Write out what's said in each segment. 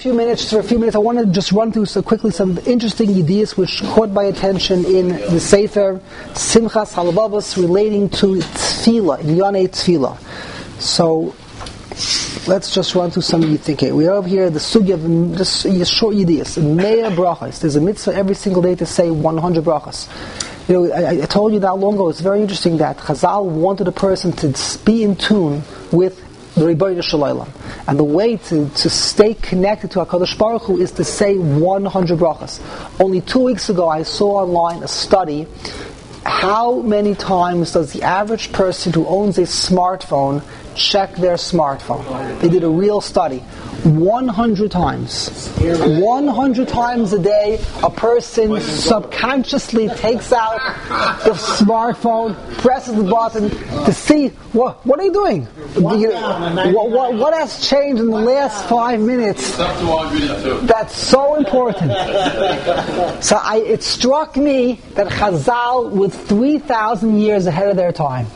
few minutes, I want to just run through quickly some interesting ideas which caught my attention in the Sefer Simchas Halabavos relating to Tefillah, in Yonei Tefillah. So, let's just run through some of you thinking. We have here the sugya of just short ideas. Me'ah brachas. There's a mitzvah every single day to say 100 brachas. I told you that long ago. It's very interesting that Chazal wanted a person to be in tune with the Ribono Shel Olam. And the way to stay connected to HaKadosh Baruch Hu is to say 100 brachas. Only 2 weeks ago I saw online a study. How many times does the average person who owns a smartphone check their smartphone? They did a real study. 100 times. 100 times a day, a person subconsciously takes out the smartphone, presses the button to see, what are you doing? What has changed in the last 5 minutes? That's so important. So it struck me that Chazal was 3,000 years ahead of their time.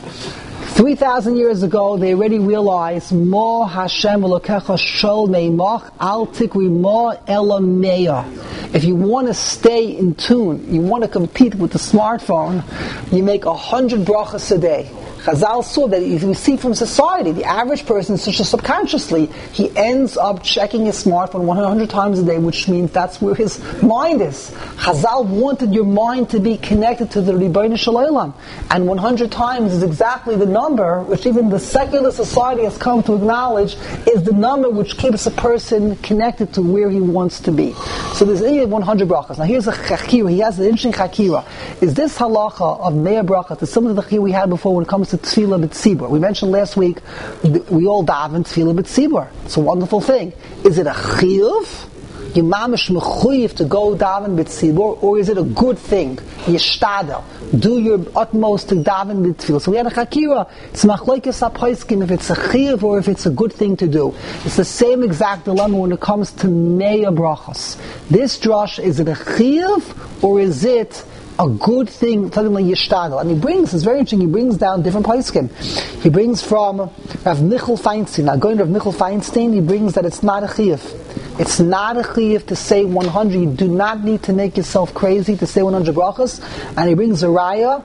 3,000 years ago, they already realized, Mo Hashem Elokecha Shol Meimach Al Tikri Mo Ela Meah. If you want to stay in tune, you want to compete with the smartphone, you make 100 brachas a day. Chazal saw that if you see from society, the average person, such as subconsciously, he ends up checking his smartphone 100 times a day, which means that's where his mind is. Chazal wanted your mind to be connected to the Ribono Shel Olam. And 100 times is exactly the number, which even the secular society has come to acknowledge, is the number which keeps a person connected to where he wants to be. So there's 100 brachas. Now here's a chakira, he has an interesting chakira. Is this halacha of me'ah brachas, is similar to the chakira we had before when it comes to Tefillah B'tzibur. We mentioned last week, we all daven Tefillah B'tzibur. It's a wonderful thing. Is it a chiyuv? You mamish mechuyev to go daven B'tzibur, or is it a good thing? Yishtadel. Do your utmost to daven B'tzibur. So we had a chakira. It's machlokes haposkim if it's a chiyuv or if it's a good thing to do. It's the same exact dilemma when it comes to me'ah brachas. This drush, is it a chiyuv or is it a good thing, talking like Yishtadel? And it's very interesting, he brings down different poskim. He brings from Rav Michal Feinstein. Now going to Rav Michal Feinstein, he brings that it's not a chiyuv. It's not a chiyuv to say 100. You do not need to make yourself crazy to say 100 brachas. And he brings a raya.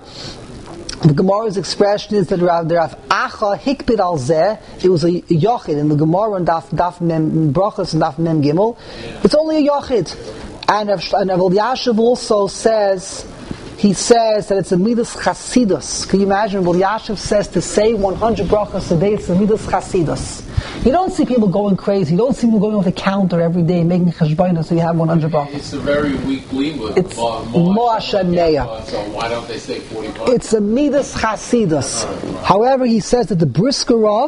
The Gemara's expression is that Rav Acha hikpid al zeh. It was a yochid in the Gemara and daf mem brachas and daf mem gimel. It's only a yochid. And Rav Elyashiv also says, he says that it's a midas chasidus. Can you imagine? Rav Elyashiv says to say 100 brachas a day, it's a midas chasidus. You don't see people going crazy. You don't see people going with a counter every day, making cheshbonah so you have 100 brachas. It's a very weak limud. It's Mo Hashem Me'ah. So why don't they say 40 brachas? It's a midas chasidus. However, he says that the Brisker Rav,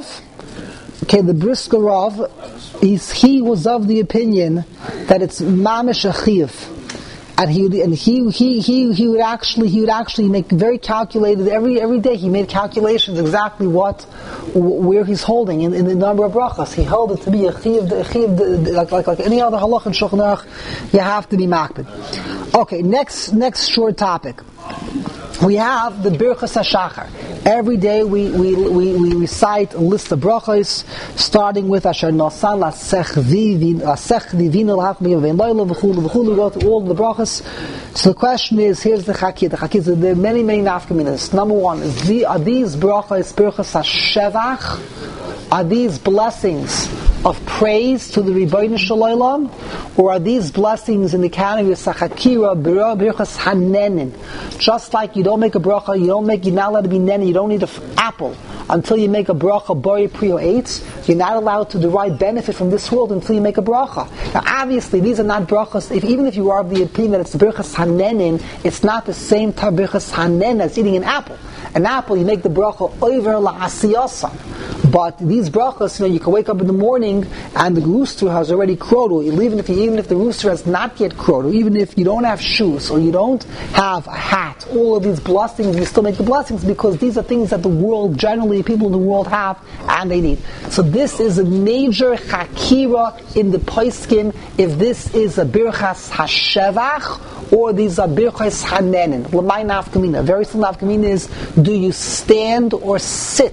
he was of the opinion that it's mamish a chiyuv. And he would actually make very calculated every day. He made calculations exactly where he's holding in the number of brachas. He held it to be a chiyuv, like any other halach in Shulchan Aruch. You have to be makbid. Okay, next short topic. We have the Birchas HaShachar. Every day we recite a list of brachos, starting with Asher Nosan Lasech Divin L'Hachmi Vein Loila V'chulu. We go through all the brachos. So the question is, here's the chakir. The chakir, there are many nafkaminas. Number one, are these brachos Birchas HaShevach? Are these blessings of praise to the Ribono Shel Olam, or are these blessings in the category of Sachakira, Birchas Hanenin? Just like you don't make a bracha, you're not allowed to be nenin, you don't need an apple until you make a bracha, bori priyo eitz. You're not allowed to derive benefit from this world until you make a bracha. Now obviously these are not brachas, even if you are of the opinion that it's the Birchas Hanenin, it's not the same type of Birchas Hanen as eating an apple. An apple, you make the bracha over la'asiyasa. But these brachas, you can wake up in the morning and the rooster has already crowed, or even if the rooster has not yet crowed, or even if you don't have shoes, or you don't have a hat, all of these blessings, you still make the blessings because these are things that the world, generally people in the world have and they need. So this is a major chakira in the poskim, if this is a birchas hashevach, or these are birchas hanenin. L'may nafkamina. Very simple nafkamina is, do you stand or sit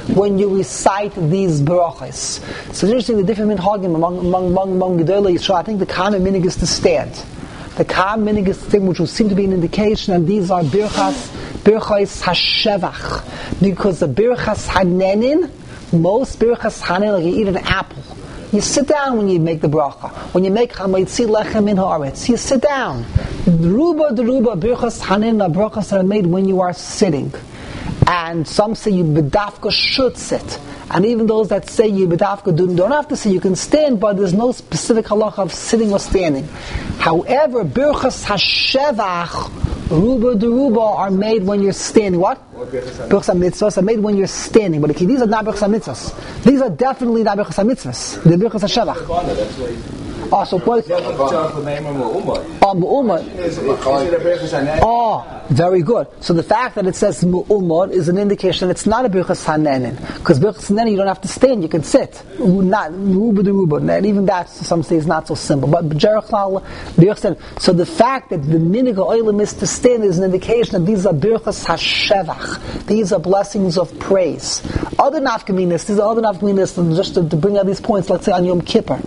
when you recite these brachas. So it's interesting the different minhagim among Gedolei Yisrael. I think the common minig is to stand. The common minig is the thing which will seem to be an indication, and these are birchas hashevach, because the birchas hanenin, most birchas hanenin, like you eat an apple. You sit down when you make the bracha. When you make chametzi lechem min haaretz, you sit down. Deruba birchas hanenin are brachas that are made when you are sitting. And some say you bedafka should sit. And even those that say you bedafka don't have to sit, you can stand, but there's no specific halacha of sitting or standing. However, birchas hashevach, ruba deruba, are made when you're standing. What? Birchas mitzvahs are made when you're standing. But these are not birchas mitzvahs. These are definitely not birchas mitzvahs. They're birchas hashevach. So what? Very good. So the fact that it says mu'umad is an indication that it's not a birchas hanenin, because birchas hanenin you don't have to stand, you can sit. Not ruba de ruba, and even that some say is not so simple. But so the fact that the minig oilim is to stand is an indication that these are birchas hashevach. These are blessings of praise. Other nafkaminas, just to bring out these points. Let's say on Yom Kippur,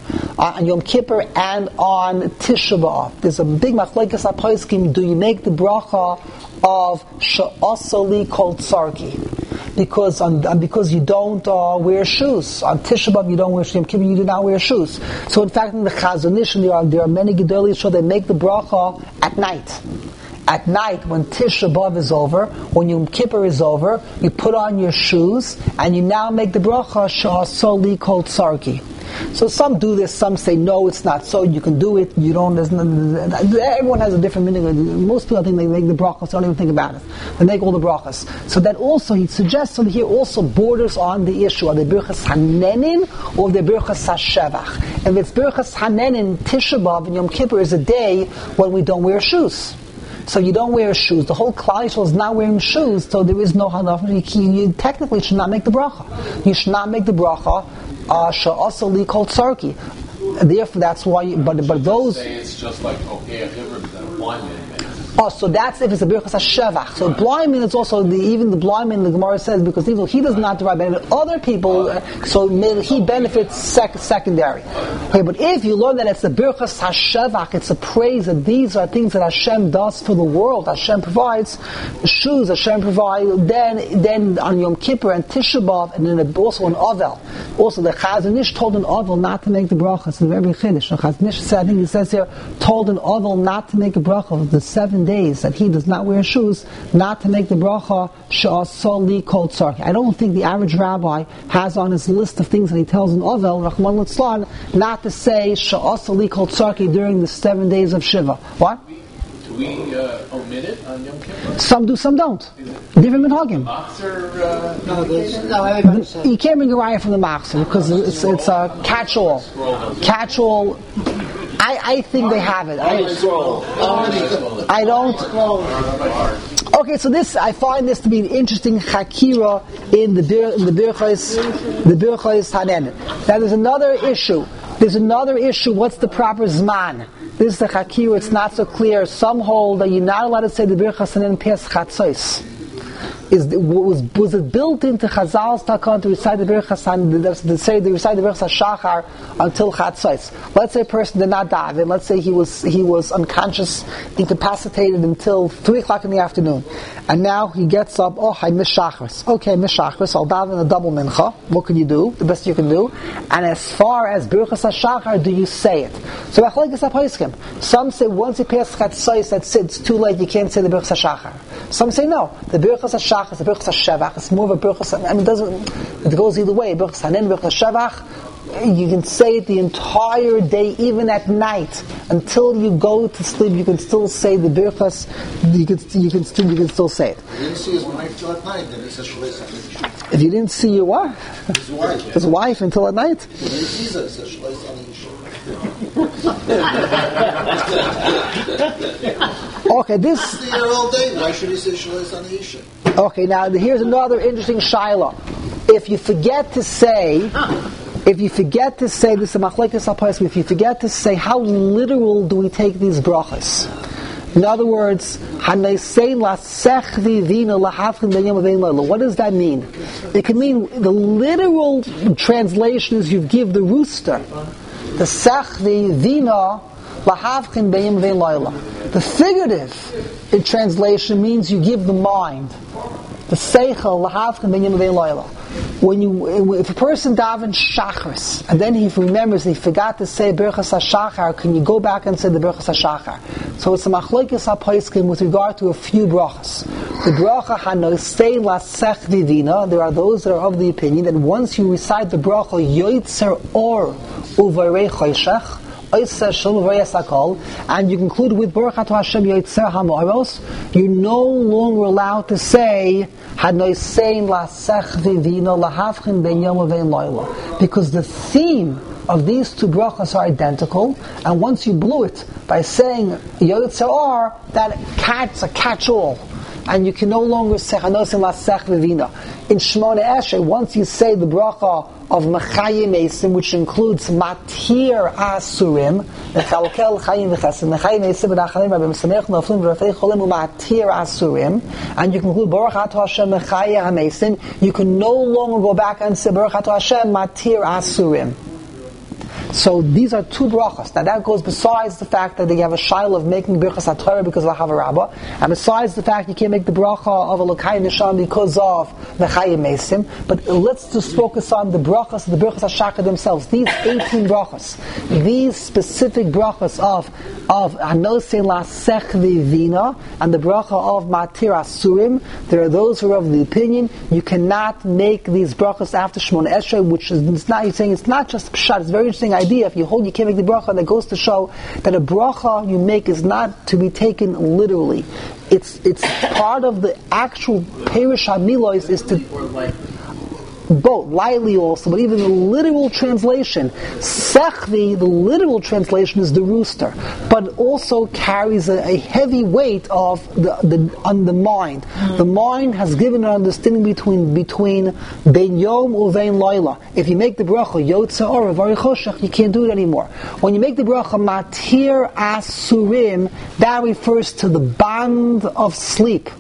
and on Tisha B'Av, there's a big machlokes haposkim. Do you make the bracha of she'asali kol tzarki? Because you don't wear shoes. On Tisha B'Av you don't wear shoes. Yom Kippur you do not wear shoes. So in fact in the Chazon Ish there are many Gedolei Yisrael they make the bracha at night. At night, when Tisha B'Av is over, when Yom Kippur is over, you put on your shoes and you now make the bracha she'asali kol tzarki. So some do this, some say no, it's not so. You can do it. You don't. Everyone has a different meaning. Most people, I think, they make the brachas. Don't even think about it. They make all the brachas. So that also he suggests over here also borders on the issue: are they birchas hanenin or the birchas hashevach? And if it's birchas hanenin, Tisha B'Av and Yom Kippur is a day when we don't wear shoes. So you don't wear shoes. The whole Klal Yisrael is not wearing shoes, so there is no halach. You technically should not make the bracha. You should not make the bracha. She'asali kol tzarki. Therefore, that's why. But those. Say it's just like okay, a hiver that a blind man makes. So that's if it's a birchas hashevach. So blind man is also even the blind man. The Gemara says because he does not derive benefit. Other people, so he benefits secondary. Okay, but if you learn that it's the birchas hashevach, it's a praise that these are things that Hashem does for the world. Hashem provides shoes. Hashem provides. Then on Yom Kippur and Tisha B'Av, and then also on Avel. Also the Chazon Ish told an Avel not to make the bracha. It's very chiddush. The Chazon Ish said, I think he says here, told an Avel not to make a bracha of the 7 days that he does not wear shoes, not to make the bracha she'asali kol tzarki. I don't think the average rabbi has on his list of things that he tells an Avel, Rahman Litzlan, not to say she'asali kol tzarki during the 7 days of Shiva. What? Do we omit it on Yom Kippur? Some do, some don't. Different minhagim. You can't bring a raya from the Machzer because it's a catch-all. Catch-all. I think they have it. I don't. Okay, so I find this to be an interesting chakira in the birchos hanenin. Now there's another issue. What's the proper zman? This is the chakira. It's not so clear. Some hold that you're not allowed to say the birchos hanenin past chatzos. Was it built into Chazal's takon to recite the birchas hashachar until chatzos? Let's say a person did not daven. Let's say he was unconscious, incapacitated until 3:00 in the afternoon, and now he gets up. Oh, I miss shachris. Okay, miss shachris. I'll daven a double mincha. What can you do? The best you can do. And as far as birchas hashachar, do you say it? So some say once you pass chatzos, that's it. It's too late. You can't say the birchas hashachar. Some say no. The birchas hashachar is a birchas hashevach. It's more of a birchas. It goes either way. Birchas hanenin, birchas hashevach. You can say it the entire day, even at night, until you go to sleep. You can still say the birchas. You can still say it. He didn't see his wife till at night. Then he says shleis anisha. If you didn't see your what? His wife until at night. When he sees her, he says shleis anisha. Okay, this. He's there all day. Why should he say shleis anisha? Okay, now here's another interesting shaila. If you forget to say this is a machlokes haposkim, if you forget to say how literal do we take these brachas? In other words, what does that mean? It can mean, the literal translation is you give the rooster. The sechvi vina lahavchin b'yom vein laila. The figurative in translation means you give the mind. The seichel lahavchin b'yom vein laila. If a person davens shachris and then he remembers he forgot to say Birchas HaShachar, can you go back and say the Birchas HaShachar? So it's a machlokes haposkim with regard to a few brachas. The bracha hanosei lasech vivina. There are those that are of the opinion that once you recite the bracha yoitzer or uvarei choshech, and you conclude with Baruch Atah Hashem Yoitzer HaMa'aros, you're no longer allowed to say because the theme of these two brachas are identical, and once you blew it by saying Yoitzer, that cat's a catch-all. And you can no longer say Hanosim Lasech Vivina. In Shmona Esrei, once you say the bracha of Mechayim Eisim, which includes Matir Asurim, Mechalkel Chayim V'Chesed, Mechayim Eisim V'Nachalim Rabim Samech Noflim V'Rafei Cholim U'Matir Asurim, and you conclude Baruch Atah Hashem Mechayim Eisim, you can no longer go back and say Baruch Atah Hashem Matir Asurim. So these are two brachas. Now that goes besides the fact that they have a shaila of making Birchas HaTorah because of Havarabba, and besides the fact you can't make the bracha of Elokai Nisham because of Mechayim Eisim. But let's just focus on the brachas, the Birchas HaShachar themselves. These 18 brachas, these specific brachas of Hanosei Lasech Vivina and the bracha of Matir Asurim. There are those who are of the opinion you cannot make these brachas after Shmona Esrei, which is not. You're saying it's not just pshat. It's a very interesting idea. If you hold you can't make the bracha, that goes to show that a bracha you make is not to be taken literally. It's part of the actual Perish HaMilos is to both lightly also, but even the literal translation, Sechvi, the literal translation is the rooster, but also carries a heavy weight of on the mind. The mind has given an understanding between Bein Yom Uvein Laila. If you make the bracha Yotze Or Vari Choshech, you can't do it anymore. When you make the bracha Matir Asurim, that refers to the bond of sleep.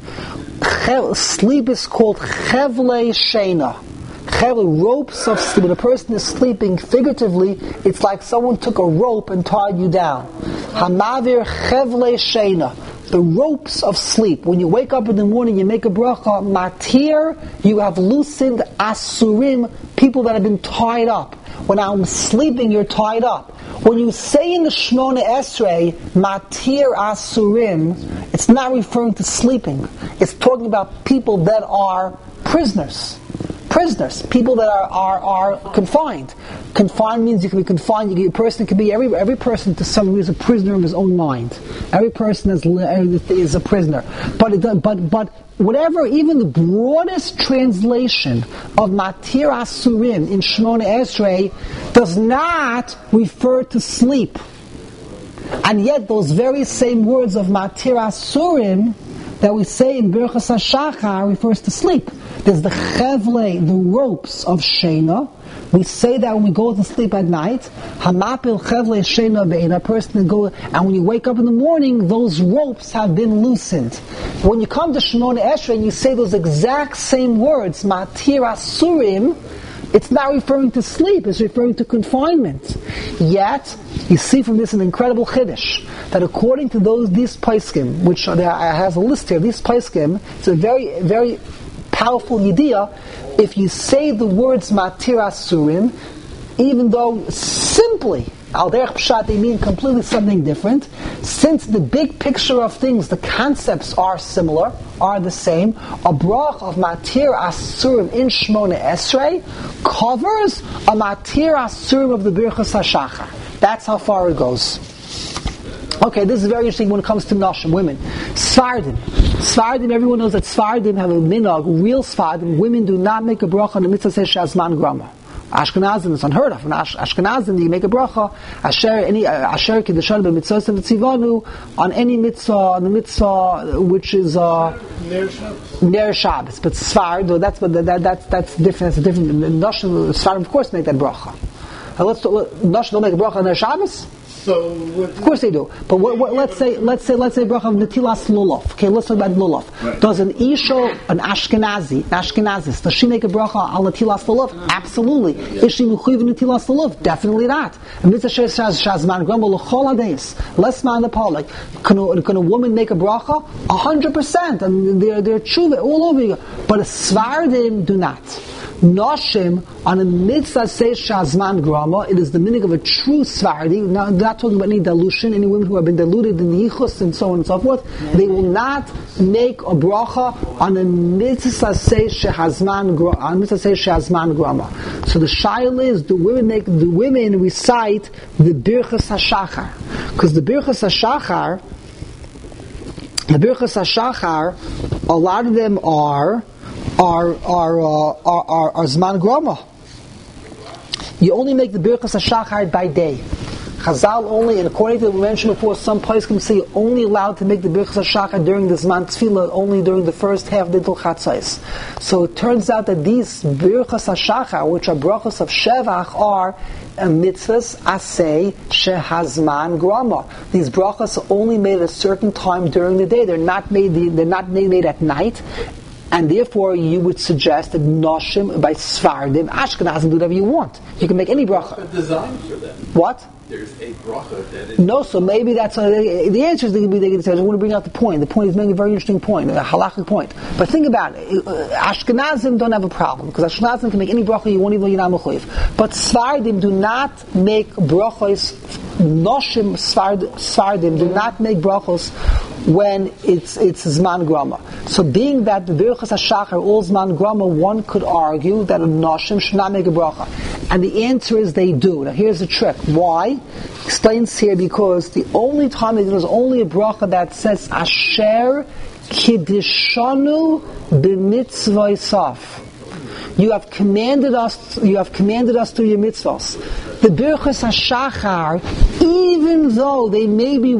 Sleep is called Chevlei Sheina. Ropes of sleep. When a person is sleeping, figuratively, it's like someone took a rope and tied you down. Hamavir chevle sheina. The ropes of sleep. When you wake up in the morning, you make a bracha, matir, you have loosened asurim, people that have been tied up. When I'm sleeping, you're tied up. When you say in the Shmona Esrei, matir asurim, it's not referring to sleeping. It's talking about people that are prisoners, people that are confined. Confined means you can be confined. A person can be every person to some degree is a prisoner of his own mind. Every person is a prisoner. But whatever, even the broadest translation of Matir Asurim in Shmona Esrei does not refer to sleep. And yet those very same words of Matir Asurim that we say in Birchas HaShachar refers to sleep. There's the chevle, the ropes of Sheina. We say that when we go to sleep at night. Hamapil chevle Sheina bein, a person go, and when you wake up in the morning, those ropes have been loosened. When you come to Shmona Esrei and you say those exact same words, Matir Asurim, it's not referring to sleep, it's referring to confinement. Yet, you see from this an incredible chiddush, that according to these poskim, which I have a list here, these poskim, it's a very, very powerful idea. If you say the words Matir Asurim, even though simply Al derech pshat they mean completely something different, since the big picture of things, the concepts are similar, are the same, a brach of Matir Asurim in Shmona Esrei covers a Matir Asurim of the Birchas HaShachar. That's how far it goes. Okay, this is very interesting when it comes to Nashim, women. Sfardim, everyone knows that Sfardim have a minhag, real Sfardim, women do not make a bracha on the mitzvah says Shazman Grama. Ashkenazim is unheard of. In Ashkenazim, you make a bracha, Asher Kiddushan b'mitzvos and v'tzivanu, on any mitzvah, on the mitzvah which is Ner Shabbos. But Sfard, that's different. That's different. Nashim, Sfardim, of course, make that bracha. Nashim don't make a bracha on Ner Shabbos. So Of course they do. But let's say bracha of netilas lulav. Okay, let's talk about lulav. Right. Does an isha, an Ashkenazis, does she make a bracha al netilas lulav? Absolutely. Is she mechuyev netilas lulav? Definitely not. And mitzvah shazman grumble l'chol hadays. Less man the public. Can a woman make a bracha? 100%. And they're true all over you. But a svardim do not. Noshim on a mitzvah says shazman grama. It is the meaning of a true svardi. Now, not talking about any dilution. Any women who have been diluted in the yichus and so on and so forth. They will not make a bracha on a mitzvah says shazman grama. So the shaila is: the women recite the birchas hashachar, because the birchas hashachar, a lot of them are Zman Grama. You only make the Birchas HaShachar by day. Chazal only, and according to what we mentioned before, some places can say you're only allowed to make the Birchas HaShachar during the Zman Tefillah, only during the first half of the Chatzos. So it turns out that these Birchas HaShachar, which are brachas of Shevach, are mitzvahs asay shehazman grama. These brachas are only made at a certain time during the day. They're not made at night. And therefore, you would suggest that Noshim, by Svardim, Ashkenazim, do whatever you want. You can make any bracha. What's the design for them? What? There's a bracha that is... No, so maybe that's... the answer is they can say, I want to bring out the point. The point is making a very interesting point, a halakhic point. But think about it. Ashkenazim don't have a problem, because Ashkenazim can make any bracha you want, even though you're not mechuyev. But Svardim do not make brachos. Noshim Svardim do not make brachos when it's Zman Grama. So being that the Birchas HaShachar all Zman Grama, one could argue that a Noshim should not make a bracha. And the answer is they do. Now here's the trick. Why? Explains here because the only time they do is only a bracha that says Asher Kiddishanu b'mitzvah Saf. You have commanded us through your mitzvahs. The Birchas HaShachar, even though they may be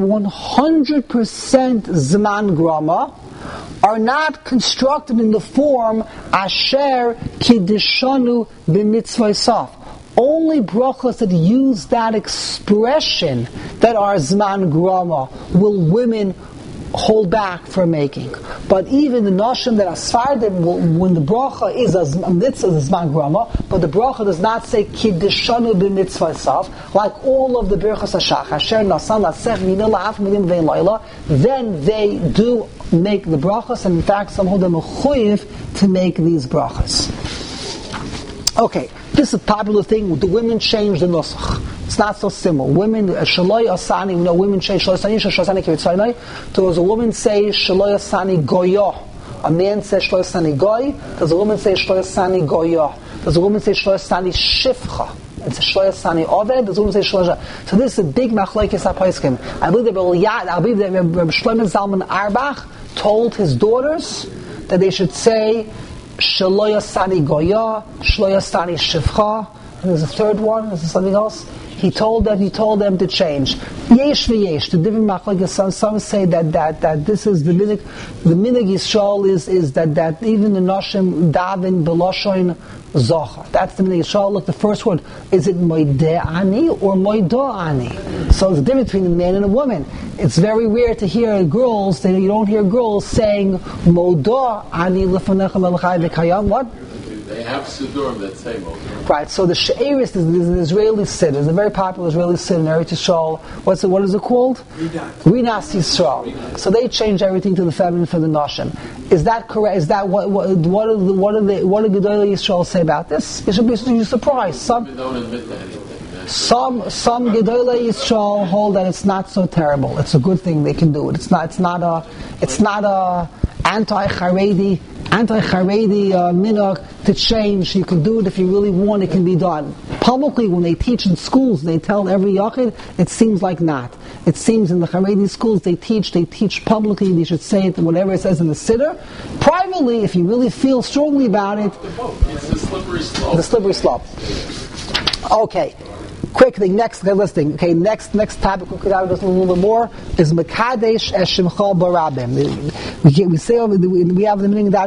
100% Zman Grama, are not constructed in the form Asher Kiddishanu b'mitzvah Saf. Only brachas that use that expression that are Zman Grama will women hold back from making. But even the noshim that are Svardim, when the bracha is a mitzvah, Zman Grama, but the bracha does not say Kiddishanu b'mitzvah Saf, like all of the Birchas HaShachar, Asher Nasan Lasech Mina La'af Minim Vein Laila, then they do make the brachas, and in fact some hold them a chuyev to make these brachas. Okay, this is a popular thing. The women change the nusach. It's not so simple. Women, Shaloi Asani, women say Shaloi Asani, Shaloi Asani Kivitzayinai. Does a woman say Shaloi Asani Goyo? A man says Shaloi Asani Goy. Does a woman say Shaloi Asani Goyo? Does a woman say Shaloi Asani Shifcha? It's a Shaloi Asani Oved. Does a woman say Shaloi Asani? So this is a big machlokes haposkim. I believe that Rabbi Shlomo Zalman Auerbach told his daughters that they should say Shaloi Asani Goya, Shaloi Asani Shivcha, and there's a third one. Is there something else? He told them to change. Yesh v'yesh. The different machlokes. Some say that this is the minig. The minig Yisrael is that even the noshim daven b'loshoin zocha. That's the minig Yisrael. Look, the first word, is it moideh ani or moidah ani? So there's a difference between a man and a woman. It's very rare to hear girls. You don't hear girls saying modah ani lefanecha melachai v'kayam. What? They have Sidurim that say Moser. Right, so the She'eris is an Israeli Sid. It's a very popular Israeli Sid in Eretz Yisrael. What is it called? Rinas Yisrael. So they change everything to the feminine for the Noshim. Is that correct? Is that what do Gedolei Yisrael say about this? You should be surprised. Some Gedolei Yisrael hold that it's not so terrible. It's a good thing they can do it. It's not a anti-Haredi minhag to change. You can do it if you really want. It can be done publicly. When they teach in schools, they tell every yachid. It seems like not. It seems in the Haredi schools they teach publicly. They should say it, whatever it says in the siddur. Privately, if you really feel strongly about it, It's the slippery slope. The slippery slope. Okay. quick thing. Next, okay, listing. Okay, next topic. We could have just a little bit more. Is Mekadesh Eshimcha Barabim. We say we have the meaning of that.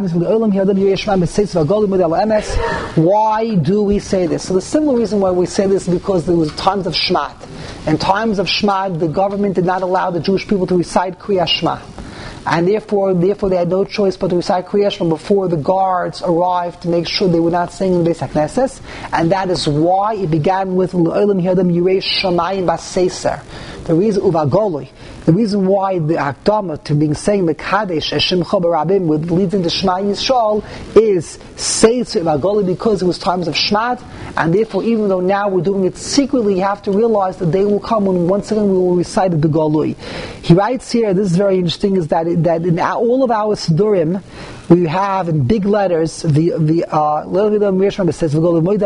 Why do we say this? So the simple reason why we say this is because there was times of Shmat. In times of Shema, the government did not allow the Jewish people to recite Kriyas Shema. And therefore they had no choice but to recite Kriyas Shema before the guards arrived to make sure they were not singing the Beis HaKnesses. And that is why it began with L'olam Yadam Yirei Shamayim Baseser. The reason Uvagoloi. The reason why the Akdama to being saying Mekadesh Eshimcha Barabim would lead into Shema Yisrael is Seitz Uvagoloi because it was times of Shmat, and therefore even though now we're doing it secretly, you have to realize the day will come when once again we will recite the Golui. He writes here, this is very interesting, is that in all of our Sidurim, we have in big letters the says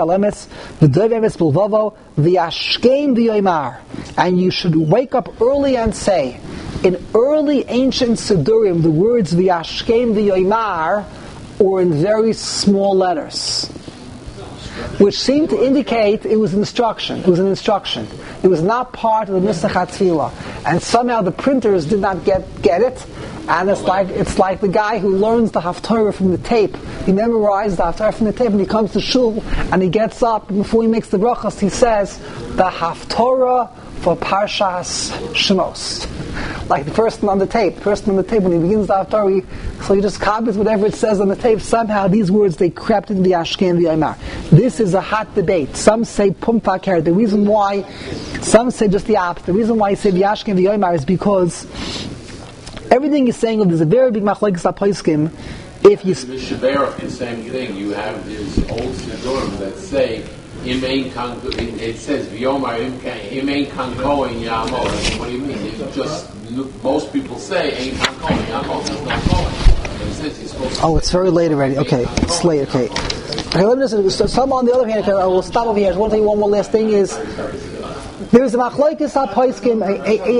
and you should wake up early and say, in early ancient Sidurim, the words v'yashkem v'yoymar were in very small letters, which seemed to indicate it was instruction. It was an instruction. It was not part of the Nusach HaTfilah. And somehow the printers did not get it. And it's like the guy who learns the Haftarah from the tape. He memorized the Haftarah from the tape, and he comes to shul, and he gets up, and before he makes the brachas, he says, the Haftarah for Parshas Shemos. Like the person on the tape, when he begins the Haftarah, so he just copies whatever it says on the tape. Somehow these words, they crept into the Ashken V'Yamar. This is a hot debate. Some say Pumpa Keret. The reason why, some say just the opposite. The reason why you say the Ashken V'Yamar is because everything you're saying, there's a very big machlokes HaPoskim. If you the Shabarach, the same thing. You have these old Sidurim that say it says V'yomar im ein kan kohen yamod. What do you mean? It's just most people say ein kan kohen yamod. It's not kohen. It says he's supposed to. Oh, it's very late already. Okay, it's late. Okay. Let me just. Some on the other hand, I will stop over here. I want to tell you one more last thing is. There's a machlokes HaPoskim, a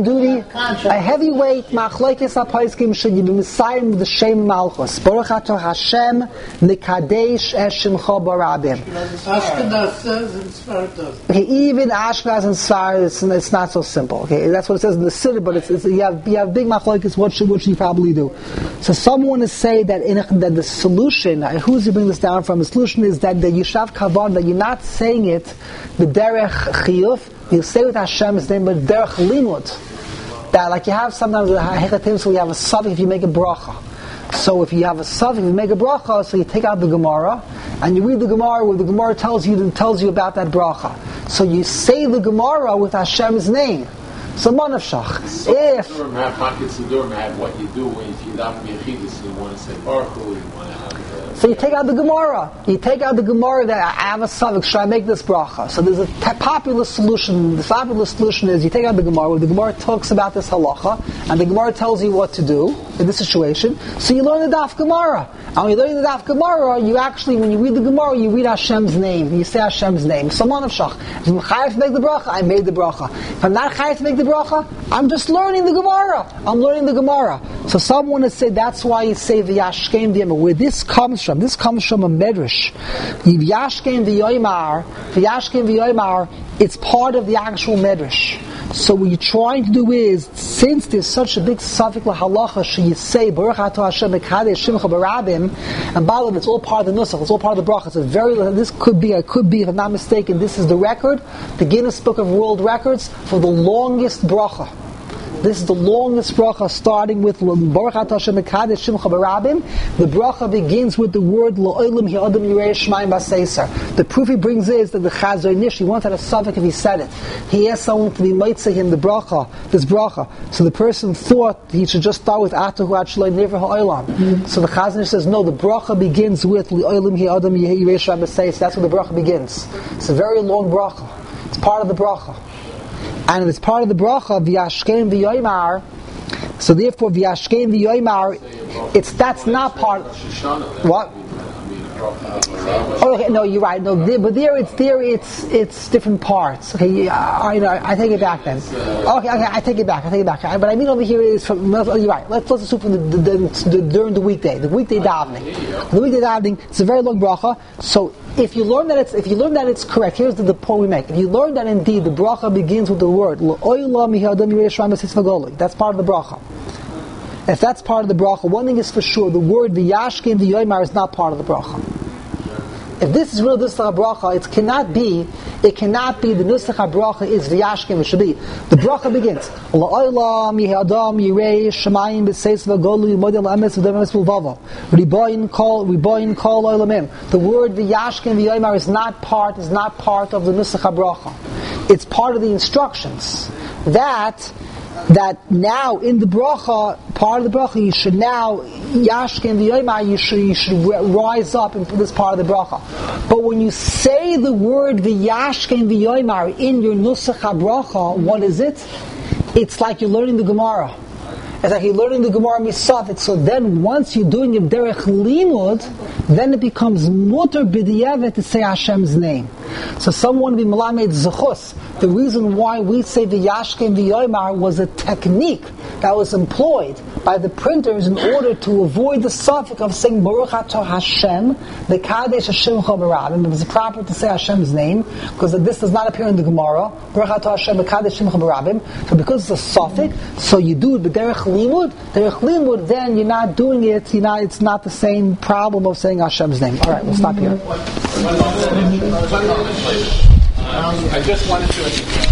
heavyweight machlokes HaPoskim should be Messiah with the Shem Malchus. Baruch Atah Hashem Mekadesh Eshimcha Barabim. Ashkenaz says and Sfar does. Okay, even Ashkenaz and Sfar, it's not so simple. Okay, that's what it says in the Siddur, but you have big machlokes. What should you probably do? So someone is saying that the solution, who's you bring this down from? The solution is that the Yishav Kavan, that you're not saying it the derech chiyuv. You say with Hashem's name, but derech limud. That like you have sometimes with hechatim, so you have a suffix if you make a bracha. So if you have a suffix, you make a bracha, so you take out the Gemara, and you read the Gemara where the Gemara tells you about that bracha. So you say the Gemara with Hashem's name. So manavshach. If Sidurim have what you do if you daven b'yechidus, you want to say Baruch Hu, you want to have. So you take out the Gemara. You take out the Gemara that I have a suffix. Should I make this bracha? So there's a popular solution. The popular solution is you take out the Gemara. Where the Gemara talks about this halacha, and the Gemara tells you what to do in this situation. So you learn the Daf Gemara. And when you learn the Daf Gemara, you actually, when you read the Gemara, you read Hashem's name. You say Hashem's name. So manavshach. If I'm chayav to make the bracha, I made the bracha. If I'm not chayav to make the bracha, I'm just learning the Gemara. I'm learning the Gemara. So someone has said that's why you say v'yashkem v'yomar. Where this comes from a medrash. V'yashkem v'yomar, it's part of the actual medrash. So what you're trying to do is, since there's such a big suffix halacha, should you say Baruch Atah Hashem Mekadesh Shimcha Barabim, and by the way, it's all part of the nusach, it's all part of the bracha. It's this could be, if I'm not mistaken, this is the record, the Guinness Book of World Records for the longest bracha. This is the longest bracha, starting with Baruch Atah Hashem Mekadesh Shimcha Barabim. The bracha begins with the word L'olam Yadam Yirei Shmayim Baseser. The proof he brings is that the Chazon Ish, he wanted a suffix if he said it. He asked someone to be mitzvah him this bracha. So the person thought he should just start with Atahu Achloi Never Ha'olam. So the Chazon Ish says, no, the bracha begins with L'olam Yadam Yirei Shmayim Baseser. That's where the bracha begins. It's a very long bracha. It's part of the bracha. And it's part of the bracha v'yashkem v'yoymar. So therefore, v'yashkem v'yoymar, that's not part. Shoshana, what? Oh, okay, no, you're right. No, but it's different parts. Okay, I take it back then. Okay, I take it back. But I mean over here is from. You're right. Let's assume from during the weekday davening. The weekday davening, it's a very long bracha. So if you learn that it's correct, here's the point we make. If you learn that indeed the bracha begins with the word that's part of the bracha. If that's part of the bracha, one thing is for sure: the word v'yashkin v'yoymar is not part of the bracha. If this is real nusach bracha, it cannot be the nusach bracha is v'yashkin v'shabi. The bracha begins la'olam yihadam yirei shemayim b'seis v'golu yimodel emes v'demes v'lvava riboyin kol olamim. The word v'yashkin v'yoymar is not part of the nusach bracha. It's part of the instructions that now in the bracha, part of the bracha, you should now yashkin v'yoymar, you should rise up and put this part of the bracha. But when you say the word v'yashkin v'yoymar in your nusach bracha, what is it? It's like you're learning the Gemara. It's like you're learning the Gemara Misafit. So then once you're doing it derech limud, then it becomes mutar b'diavad to say Hashem's name. So someone be melamed zechus. The reason why we say v'yashkem v'yoymar was a technique that was employed by the printers in order to avoid the suffix of saying Baruch Atah Hashem, the Kadesh Hashem Chabarabim. It was proper to say Hashem's name because this does not appear in the Gemara. Baruch Atah Hashem, the Kadesh Hashem Chabarabim. So because it's a suffix, so you do it with derech limud. Derech limud, then you're not doing it. It's not the same problem of saying Hashem's name. All right, we'll stop here. I just wanted to